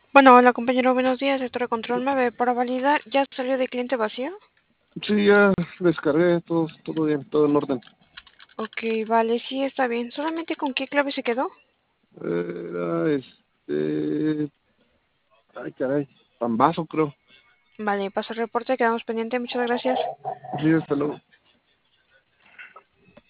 Bueno, hola compañero, buenos días. Esto de Control 9 para validar. ¿Ya salió de cliente vacío? Sí, ya descargué todo bien, todo en orden. Ok, vale, sí, está bien. ¿Solamente con qué clave se quedó? Era ay caray, Pambazo creo. Vale, paso el reporte, quedamos pendientes. Muchas gracias. Sí, hasta luego.